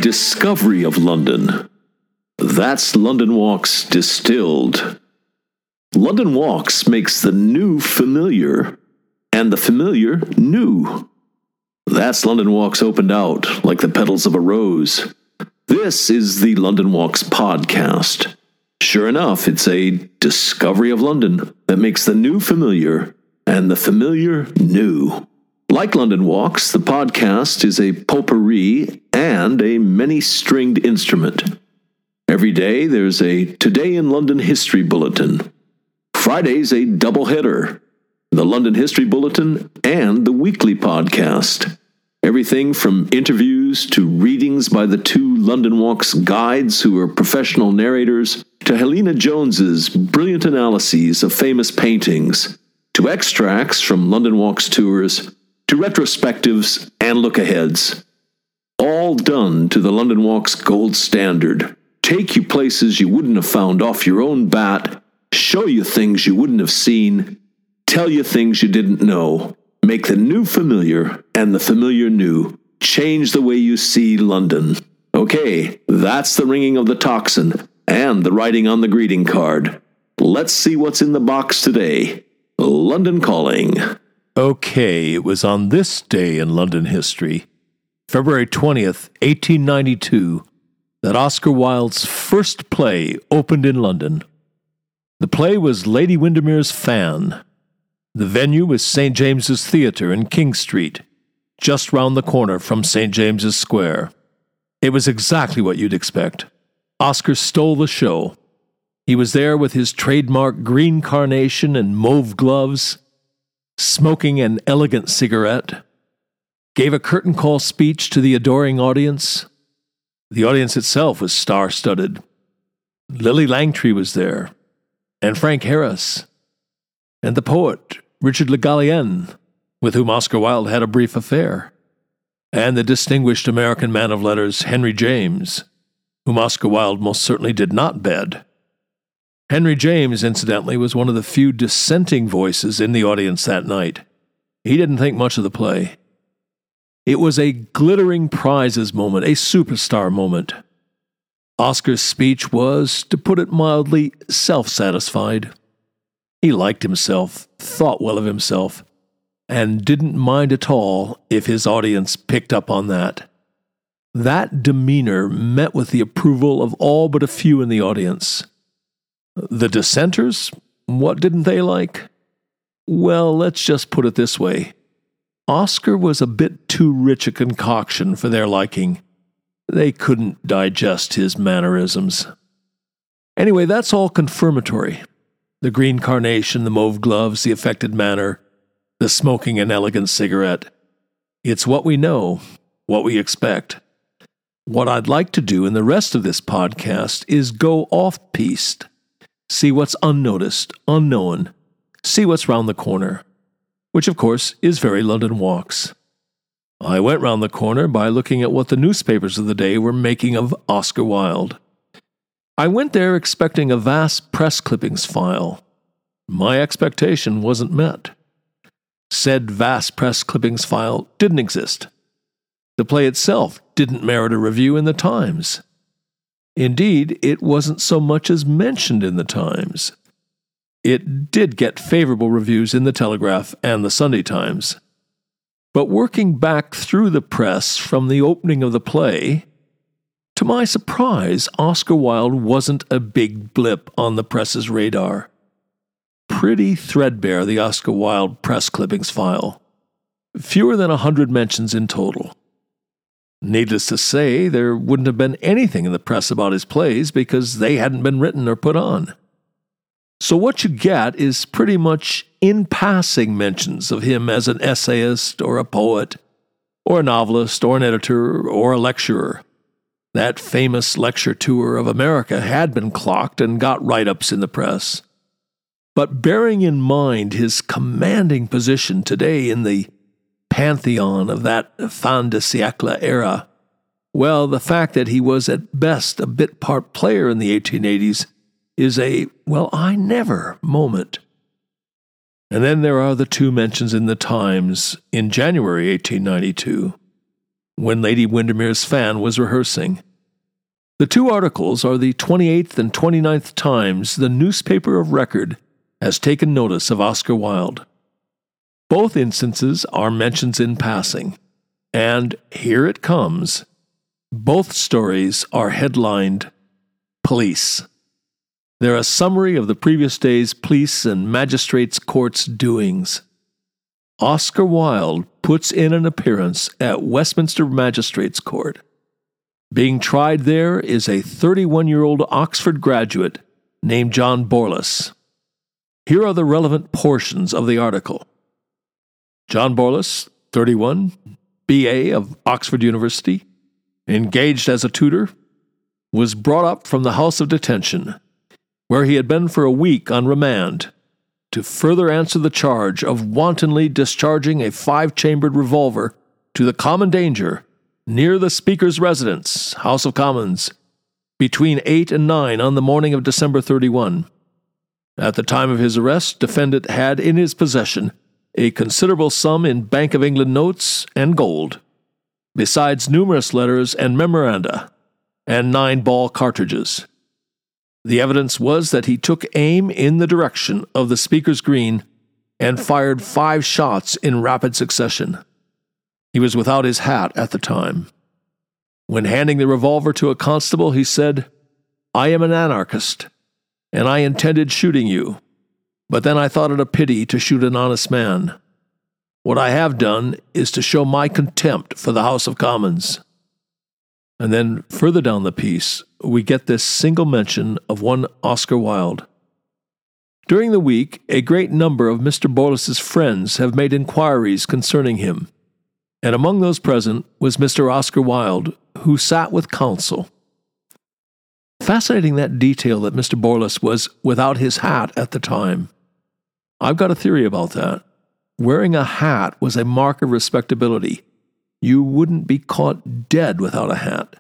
discovery of London. That's London Walks Distilled. London Walks makes the new familiar, and the familiar new. That's London Walks opened out like the petals of a rose. This is the London Walks podcast. Sure enough, it's a discovery of London that makes the new familiar and the familiar new. Like London Walks, the podcast is a potpourri and a many-stringed instrument. Every day there's a Today in London History Bulletin. Friday's a doubleheader, the London History Bulletin and the weekly podcast. Everything from interviews to readings by the two London Walks guides who are professional narrators, to Helena Jones's brilliant analyses of famous paintings, to extracts from London Walks tours, to retrospectives and look-aheads. All done to the London Walks gold standard. Take you places you wouldn't have found off your own bat, show you things you wouldn't have seen, tell you things you didn't know, make the new familiar and the familiar new, change the way you see London. Okay, that's the ringing of the tocsin and the writing on the greeting card. Let's see what's in the box today. London Calling. Okay, it was on this day in London history, February 20th, 1892, that Oscar Wilde's first play opened in London. The play was Lady Windermere's Fan. The venue was St. James's Theatre in King Street, just round the corner from St. James's Square. It was exactly what you'd expect. Oscar stole the show. He was there with his trademark green carnation and mauve gloves, smoking an elegant cigarette, gave a curtain call speech to the adoring audience. The audience itself was star-studded. Lily Langtry was there, and Frank Harris, and the poet Richard Le Gallienne, with whom Oscar Wilde had a brief affair, and the distinguished American man of letters Henry James, whom Oscar Wilde most certainly did not bed. Henry James, incidentally, was one of the few dissenting voices in the audience that night. He didn't think much of the play. It was a glittering prizes moment, a superstar moment. Oscar's speech was, to put it mildly, self-satisfied. He liked himself, thought well of himself, and didn't mind at all if his audience picked up on that. That demeanor met with the approval of all but a few in the audience. The dissenters, what didn't they like? Well, let's just put it this way. Oscar was a bit too rich a concoction for their liking. They couldn't digest his mannerisms. Anyway, that's all confirmatory. The green carnation, the mauve gloves, the affected manner, the smoking an elegant cigarette. It's what we know, what we expect. What I'd like to do in the rest of this podcast is go off-piste. See what's unnoticed, unknown. See what's round the corner. Which, of course, is very London Walks. I went round the corner by looking at what the newspapers of the day were making of Oscar Wilde. I went there expecting a vast press clippings file. My expectation wasn't met. Said vast press clippings file didn't exist. The play itself didn't merit a review in the Times. Indeed, it wasn't so much as mentioned in the Times. It did get favorable reviews in the Telegraph and the Sunday Times. But working back through the press from the opening of the play, to my surprise, Oscar Wilde wasn't a big blip on the press's radar. Pretty threadbare, the Oscar Wilde press clippings file. Fewer than 100 mentions in total. Needless to say, there wouldn't have been anything in the press about his plays because they hadn't been written or put on. So what you get is pretty much in-passing mentions of him as an essayist or a poet or a novelist or an editor or a lecturer. That famous lecture tour of America had been clocked and got write-ups in the press. But bearing in mind his commanding position today in the pantheon of that fin de siècle era, well, the fact that he was at best a bit part player in the 1880s is a, well, I never moment. And then there are the two mentions in the Times in January 1892. when Lady Windermere's fan was rehearsing. The two articles are the 28th and 29th times the newspaper of record has taken notice of Oscar Wilde. Both instances are mentions in passing, and here it comes. Both stories are headlined Police. They're a summary of the previous day's police and magistrates' court's doings. Oscar Wilde puts in an appearance at Westminster Magistrates' Court. Being tried there is a 31-year-old Oxford graduate named John Borlace. Here are the relevant portions of the article. John Borlace, 31, B.A. of Oxford University, engaged as a tutor, was brought up from the House of Detention, where he had been for a week on remand, to further answer the charge of wantonly discharging a 5-chambered revolver to the common danger near the Speaker's residence, House of Commons, between 8 and 9 on the morning of December 31. At the time of his arrest, defendant had in his possession a considerable sum in Bank of England notes and gold, besides numerous letters and memoranda, and 9 ball cartridges. The evidence was that he took aim in the direction of the Speaker's Green and fired 5 shots in rapid succession. He was without his hat at the time. When handing the revolver to a constable, he said, "I am an anarchist, and I intended shooting you, but then I thought it a pity to shoot an honest man. What I have done is to show my contempt for the House of Commons." And then further down the piece, we get this single mention of one Oscar Wilde. During the week, a great number of Mr. Borlace's friends have made inquiries concerning him, and among those present was Mr. Oscar Wilde, who sat with counsel. Fascinating that detail that Mr. Borlace was without his hat at the time. I've got a theory about that. Wearing a hat was a mark of respectability. You wouldn't be caught dead without a hat.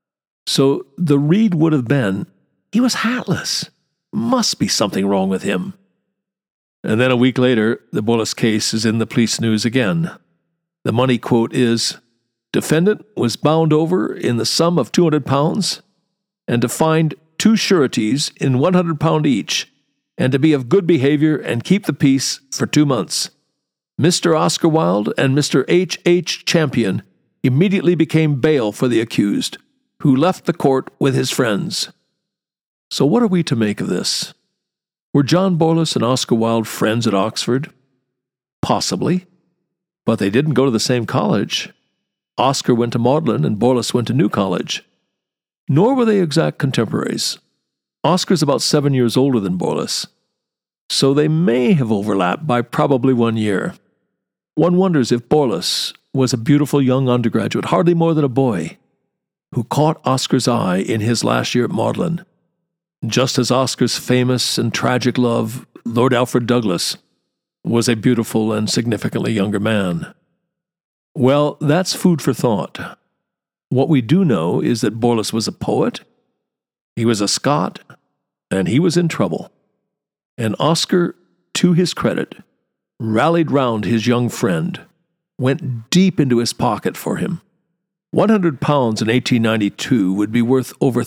So the read would have been, he was hatless. Must be something wrong with him. And then a week later, the Borlace case is in the police news again. The money quote is, "Defendant was bound over in the sum of £200 and to find 2 sureties in £100 each and to be of good behavior and keep the peace for 2 months. Mr. Oscar Wilde and Mr. H. Champion immediately became bail for the accused, who left the court with his friends." So what are we to make of this? Were John Borlace and Oscar Wilde friends at Oxford? Possibly, but they didn't go to the same college. Oscar went to Magdalen and Borlace went to New College. Nor were they exact contemporaries. Oscar's about 7 years older than Borlace, so they may have overlapped by probably 1 year. One wonders if Borlace was a beautiful young undergraduate, hardly more than a boy, who caught Oscar's eye in his last year at Magdalen, just as Oscar's famous and tragic love, Lord Alfred Douglas, was a beautiful and significantly younger man. Well, that's food for thought. What we do know is that Borlace was a poet, he was a Scot, and he was in trouble. And Oscar, to his credit, rallied round his young friend, went deep into his pocket for him. £100 in 1892 would be worth over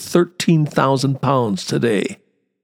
£13,000 today.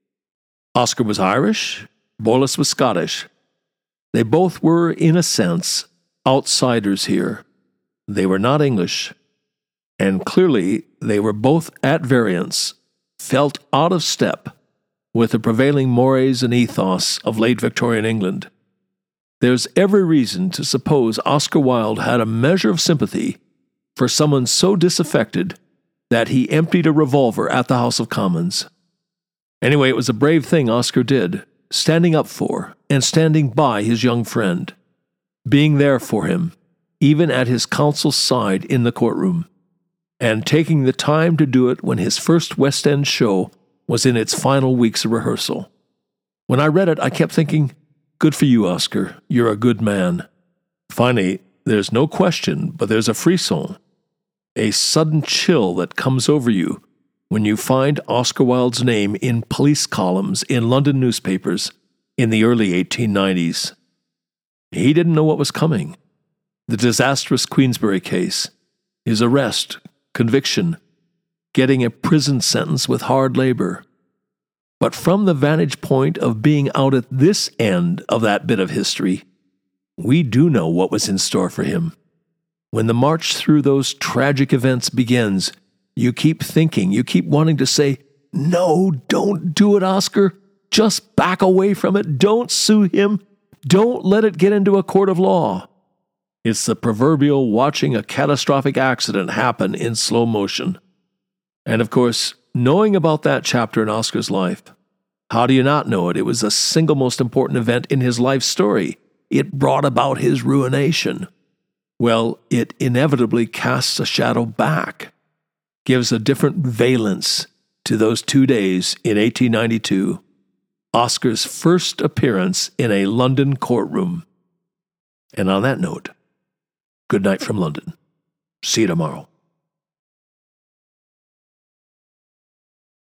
Oscar was Irish, Borlace was Scottish. They both were, in a sense, outsiders here. They were not English, and clearly they were both at variance, felt out of step with the prevailing mores and ethos of late Victorian England. There's every reason to suppose Oscar Wilde had a measure of sympathy for someone so disaffected that he emptied a revolver at the House of Commons. Anyway, it was a brave thing Oscar did, standing up for and standing by his young friend, being there for him, even at his counsel's side in the courtroom, and taking the time to do it when his first West End show was in its final weeks of rehearsal. When I read it, I kept thinking, good for you, Oscar. You're a good man. Finally, there's no question, but there's a frisson, a sudden chill that comes over you when you find Oscar Wilde's name in police columns in London newspapers in the early 1890s. He didn't know what was coming. The disastrous Queensberry case, his arrest, conviction, getting a prison sentence with hard labor. But from the vantage point of being out at this end of that bit of history, we do know what was in store for him. When the march through those tragic events begins, you keep thinking, you keep wanting to say, "No, don't do it, Oscar. Just back away from it. Don't sue him. Don't let it get into a court of law." It's the proverbial watching a catastrophic accident happen in slow motion. And of course, knowing about that chapter in Oscar's life, how do you not know it? It was the single most important event in his life story. It brought about his ruination. Well, it inevitably casts a shadow back, gives a different valence to those 2 days in 1892, Oscar's first appearance in a London courtroom. And on that note, good night from London. See you tomorrow.